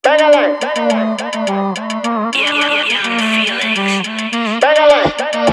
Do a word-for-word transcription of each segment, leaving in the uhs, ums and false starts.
Pégale. Pégale.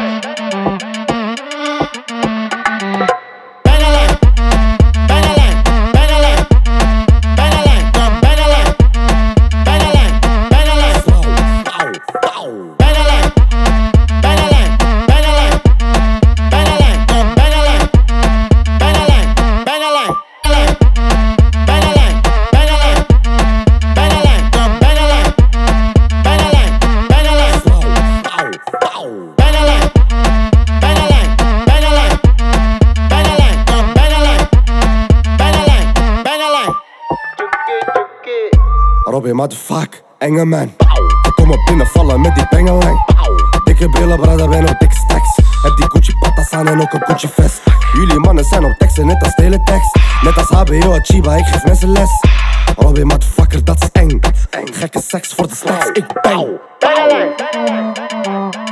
Robbie motherfuck, enge man. Ik kom op binnen vallen met die pengelang. Dikke brillen, brada, ben op dikke stacks. Heb die Gucci patas aan en ook een Gucci vest. Jullie mannen zijn op teksten, net als teletext. Net als H B O, Chiba, ik geef mensen les. Robbie motherfucker, dat is eng. Gekke seks voor de stacks, ik bang.